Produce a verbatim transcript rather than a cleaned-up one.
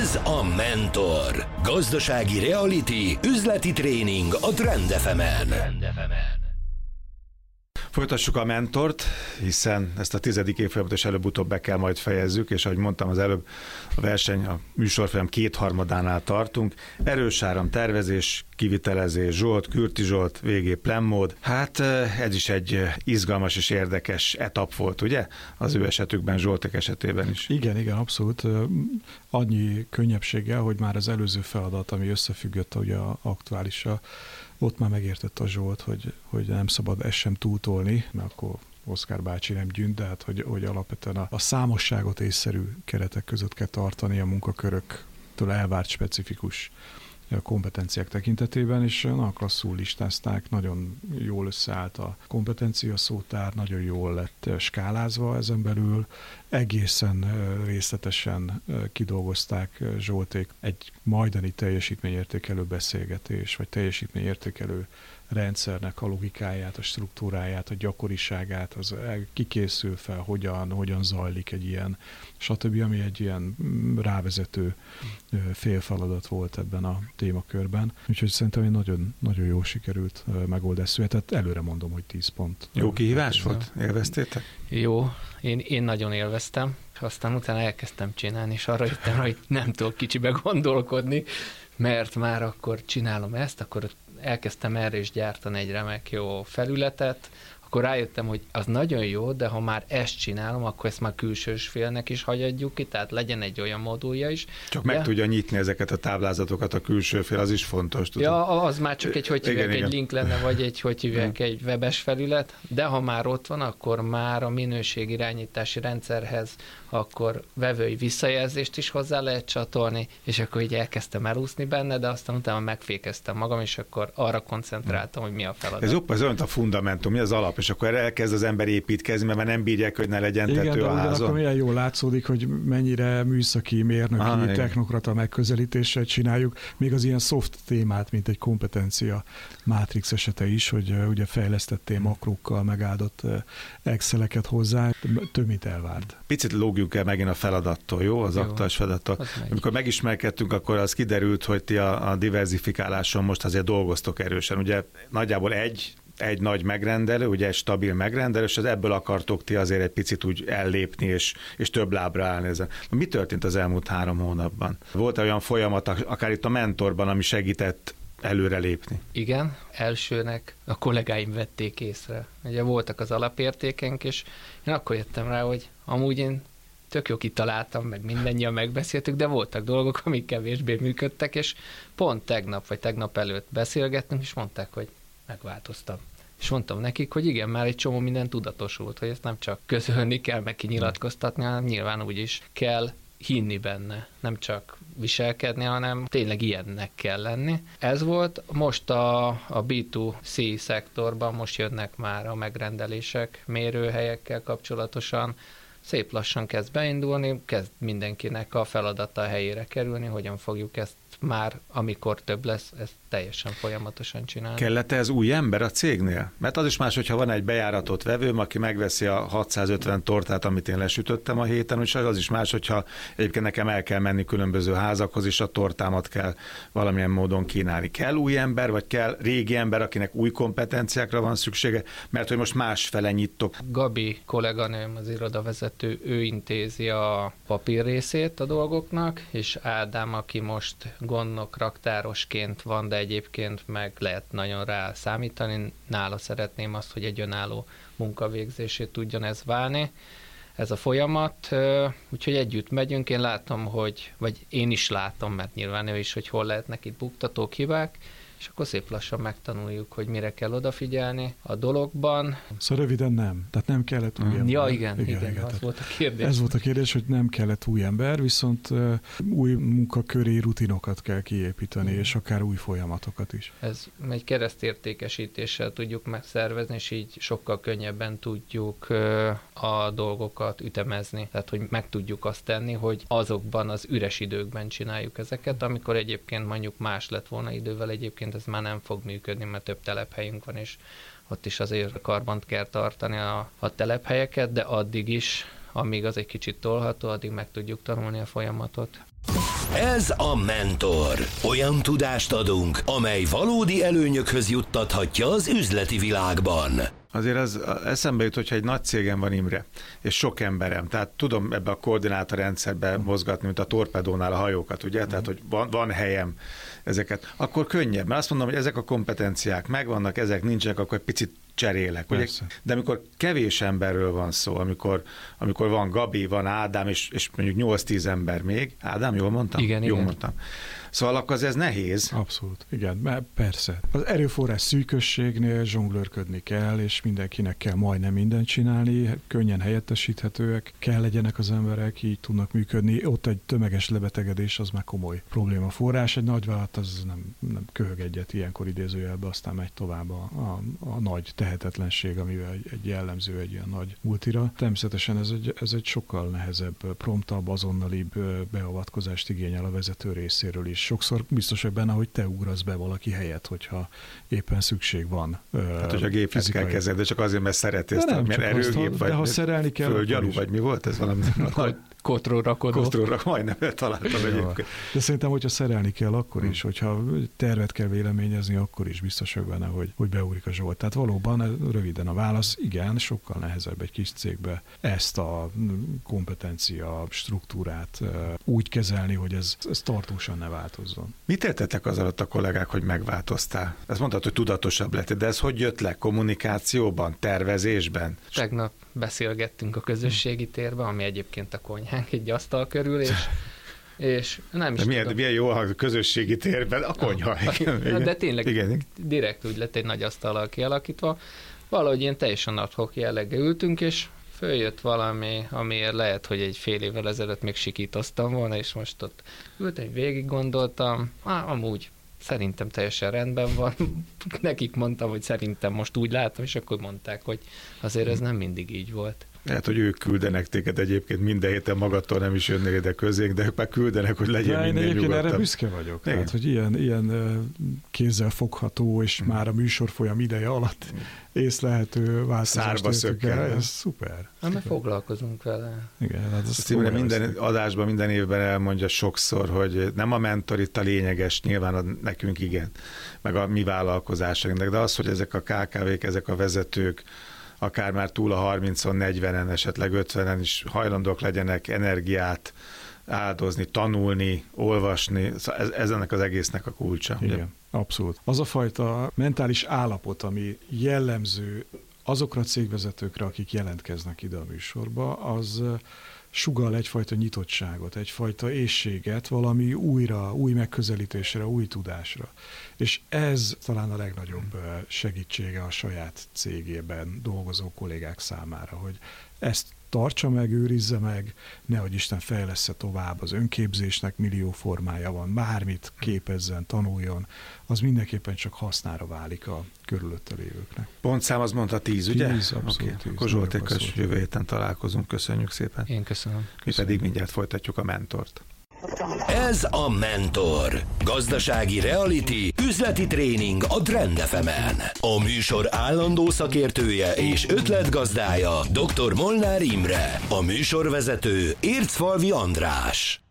Ez a Mentor. Gazdasági reality, üzleti tréning a Trend ef emen. Folytassuk a Mentort, hiszen ezt a tizedik évfolyamot is előbb-utóbb be kell majd fejezzük, és ahogy mondtam az előbb, a verseny, a műsorfolyam kétharmadánál tartunk. Erős áram, tervezés, kivitelezés, Zsolt, Kürti Zsolt, végé Plemmód. Hát ez is egy izgalmas és érdekes etap volt, ugye? Az ő esetükben, Zsolték esetében is. Igen, igen, abszolút. Annyi könnyebbséggel, hogy már az előző feladat, ami összefüggött ugye aktuálissal, ott már megértett a Zsolt, hogy, hogy nem szabad ezt sem túltolni, mert akkor Oszkár bácsi nem gyűnt, de hát, hogy, hogy alapvetően a, a számosságot észszerű keretek között kell tartani a munkaköröktől elvárt specifikus kompetenciák tekintetében, és nagyon klasszul listázták, nagyon jól összeállt a kompetencia szótár, nagyon jól lett skálázva ezen belül, egészen részletesen kidolgozták Zsolték egy majdani teljesítményértékelő beszélgetés, vagy teljesítményértékelő rendszernek a logikáját, a struktúráját, a gyakoriságát, az kikészül fel, hogyan, hogyan zajlik egy ilyen, stb., ami egy ilyen rávezető félfeladat volt ebben a témakörben. Úgyhogy szerintem egy nagyon, nagyon jól sikerült megoldás született. Előre mondom, hogy tíz pont. Jó kihívás volt? Élveztétek? Jó, én, én nagyon élveztem, és aztán utána elkezdtem csinálni, és arra jöttem, hogy nem tudok kicsibe gondolkodni, mert már akkor csinálom ezt, akkor elkezdtem erre is gyártani egy remek jó felületet, akkor rájöttem, hogy az nagyon jó, de ha már ezt csinálom, akkor ezt már külsős félnek is hagyadjuk ki, tehát legyen egy olyan modulja is. Csak de... meg tudja nyitni ezeket a táblázatokat a külső fél, az is fontos. Tudom. Ja, az már csak egy, hogy hívják, igen, egy igen. link lenne, vagy egy, hogy hívják, egy webes felület, de ha már ott van, akkor már a minőségirányítási rendszerhez akkor vevői visszajelzést is hozzá lehet csatolni, és akkor így elkezdtem elúszni benne, de aztán utána megfékeztem magam, és akkor arra koncentráltam, hogy mi a feladat. Ez jobb, ez olyan, a fundamentum, mi az alap, és akkor elkezd az ember építkezni, mert már nem bírják, hogy ne legyen igen, tető de a házon. akkor milyen jól látszódik, hogy mennyire műszaki, mérnöki, ah, technokrata megközelítéssel csináljuk, még az ilyen soft témát, mint egy kompetencia Matrix esete is, hogy uh, ugye fejlesztettél makrókkal megáldott uh, Exceleket hozzá, több mint elvárt. Picit lógjunk el megint a feladattól, jó? Az aktuális feladattól. Amikor megismerkedtünk, akkor az kiderült, hogy ti a, a diverzifikáláson most azért dolgoztok erősen. Ugye nagyjából egy egy nagy megrendelő, ugye egy stabil megrendelő, és az ebből akartok ti azért egy picit úgy ellépni, és, és több lábra állni ezen. Mi történt az elmúlt három hónapban? Volt olyan folyamat, akár itt a Mentorban, ami segített előrelépni? Igen, elsőnek a kollégáim vették észre. Ugye voltak az alapértékenk, és én akkor jöttem rá, hogy amúgy én tök jó kitaláltam, meg mindannyian megbeszéltük, de voltak dolgok, amik kevésbé működtek, és pont tegnap, vagy tegnap előtt beszélgettünk, és mondták, hogy megváltoztam. És mondtam nekik, hogy igen, már egy csomó minden tudatosult, hogy ezt nem csak közölni kell, meg kinyilatkoztatni, hanem nyilván úgy is kell hinni benne, nem csak viselkedni, hanem tényleg ilyennek kell lenni. Ez volt, most a, a bé kettő cé szektorban most jönnek már a megrendelések mérőhelyekkel kapcsolatosan, szép lassan kezd beindulni, kezd mindenkinek a feladata a helyére kerülni, hogyan fogjuk ezt már, amikor több lesz, ezt teljesen folyamatosan csinálni. Kellett ez új ember a cégnél? Mert az is más, hogyha van egy bejáratott vevőm, aki megveszi a hatszázötven tortát, amit én lesütöttem a héten, és az is más, hogyha egyébként nekem el kell menni különböző házakhoz, és a tortámat kell valamilyen módon kínálni. Kell új ember, vagy kell régi ember, akinek új kompetenciákra van szüksége, mert hogy most másfele nyittok. Gabi kolléganőm, az irodavezető, ő intézi a papír részét a dolgoknak, és Ádám, aki most gondnok raktárosként van, de egyébként meg lehet nagyon rá számítani. Nála szeretném azt, hogy egy önálló munkavégzését tudjon ez válni. Ez a folyamat, úgyhogy együtt megyünk. Én látom, hogy, vagy én is látom, mert nyilván ő is, hogy hol lehetnek itt buktatók, hibák, és akkor szép lassan megtanuljuk, hogy mire kell odafigyelni a dologban. Szóval röviden nem. Tehát nem kellett új ember. Ja, igen, igen, igen, igen az volt a kérdés. Ez volt a kérdés, hogy nem kellett új ember, viszont uh, új munkaköri rutinokat kell kiépíteni, mm. és akár új folyamatokat is. Ez egy keresztértékesítéssel tudjuk megszervezni, és így sokkal könnyebben tudjuk uh, a dolgokat ütemezni. Tehát, hogy meg tudjuk azt tenni, hogy azokban az üres időkben csináljuk ezeket, amikor egyébként mondjuk más lett volna idővel, egyébként ez már nem fog működni, mert több telephelyünk van, és ott is azért karbant kell tartani a, a telephelyeket, de addig is, amíg az egy kicsit tolható, addig meg tudjuk tanulni a folyamatot. Ez a Mentor. Olyan tudást adunk, amely valódi előnyökhöz juttathatja az üzleti világban. Azért az eszembe jut, hogyha egy nagy cégem van, Imre, és sok emberem, tehát tudom ebbe a koordinátorrendszerbe mozgatni, mint a torpedónál a hajókat, ugye? Mm. Tehát, hogy van, van helyem ezeket, akkor könnyebb, mert azt mondom, hogy ezek a kompetenciák megvannak, ezek nincsenek, akkor egy picit cserélek. Ugye? De amikor kevés emberről van szó, amikor, amikor van Gabi, van Ádám, és, és mondjuk nyolc-tíz ember még. Ádám, jól mondtam? Igen, jól igen. mondtam. Szóval akkor ez nehéz. Abszolút, igen, mert persze. Az erőforrás szűkösségnél zsonglőrködni kell, és mindenkinek kell majdnem mindent csinálni, könnyen helyettesíthetőek, kell legyenek az emberek, így tudnak működni. Ott egy tömeges lebetegedés, az már komoly probléma forrás. Egy nagyvállalat az nem, nem köhög egyet ilyenkor idézőjelbe, aztán megy tovább a, a, a nagy tehetetlenség, amivel egy, egy jellemző egy ilyen nagy multira. Természetesen ez egy, ez egy sokkal nehezebb, promptabb, azonnalibb beavatkozást igényel a vezető részéről is. Sokszor biztos, hogy benne, hogy te ugrasz be valaki helyett, hogyha éppen szükség van. Hát, hogy a géphez kell kezelni, de csak azért, mert szereti ezt, mert erőgép, azt, vagy de ha szerelni kell, földgyalú, vagy mi volt ez valami? Kotról rakodó. Kotról majdnem találtam egyébként. De szerintem, hogyha szerelni kell, akkor is, hogyha tervet kell véleményezni, akkor is biztos vagy benne, hogy, hogy beúrik a Zsolt. Tehát valóban röviden a válasz, igen, sokkal nehezebb egy kis cégbe ezt a kompetencia struktúrát úgy kezelni, hogy ez, ez tartósan ne változzon. Mit értettek az alatt a kollégák, hogy megváltoztál? Ezt mondtad, hogy tudatosabb lett, de ez hogy jött le? Kommunikációban, tervezésben? Tegnap beszélgettünk a közösségi térben, ami egyébként a konyhánk egy asztal körül, és, és nem is de milyen, tudom. milyen jó a közösségi térben a konyha. Ah, igen, de tényleg igen. Direkt úgy lett egy nagy asztallal kialakítva. Valahogy ilyen teljesen ad-hoc jelleggel ültünk, és följött valami, amiért lehet, hogy egy fél évvel ezelőtt még sikítoztam volna, és most ott ültem, végig gondoltam, ah, amúgy szerintem teljesen rendben van. Nekik mondtam, hogy szerintem most úgy látom, és akkor mondták, hogy azért ez nem mindig így volt. Lehet, hogy ők küldenek téged egyébként minden héten, magadtól nem is jönnek ide közénk, de ők már küldenek, hogy legyen minden nyugodtabb. Egyébként erre büszke vagyok. Igen. Tehát, hogy ilyen, ilyen kézzel fogható, és hmm. már a műsorfolyam ideje alatt észlelhető változást értük el. Ez szuper. Hát mert foglalkozunk vele. Igen, hát az Imre minden adásban, minden évben elmondja sokszor, hogy nem a mentor itt a lényeges, nyilván a, nekünk igen, meg a mi vállalkozásainknak, de az, hogy ezek a ká ká vék, ezek a vezetők, akár már túl a harmincon, negyvenen, esetleg ötvenen is hajlandók legyenek energiát áldozni, tanulni, olvasni. Ez, ez ennek az egésznek a kulcsa. Igen, ugye? Abszolút. Az a fajta mentális állapot, ami jellemző azokra a cégvezetőkre, akik jelentkeznek ide a műsorba, az sugall egyfajta nyitottságot, egyfajta éhséget, valami újra, új megközelítésre, új tudásra. És ez talán a legnagyobb segítsége a saját cégében dolgozó kollégák számára, hogy ezt tartsa meg, őrizze meg, nehogy Isten fejlessze tovább, az önképzésnek millió formája van, bármit képezzen, tanuljon, az mindenképpen csak hasznára válik a körülötte lévőknek. Pontszám az mondta tíz, ugye? Tíz, abszolút okay. tíz. Akkor Zsoltékkal jövő héten találkozunk, köszönjük szépen. Én köszönöm. Mi pedig mindjárt folytatjuk a Mentort. Ez a Mentor. Gazdasági reality, üzleti tréning a Trend ef emen. A műsor állandó szakértője és ötletgazdája dr. Molnár Imre. A műsorvezető Ércfalvi András.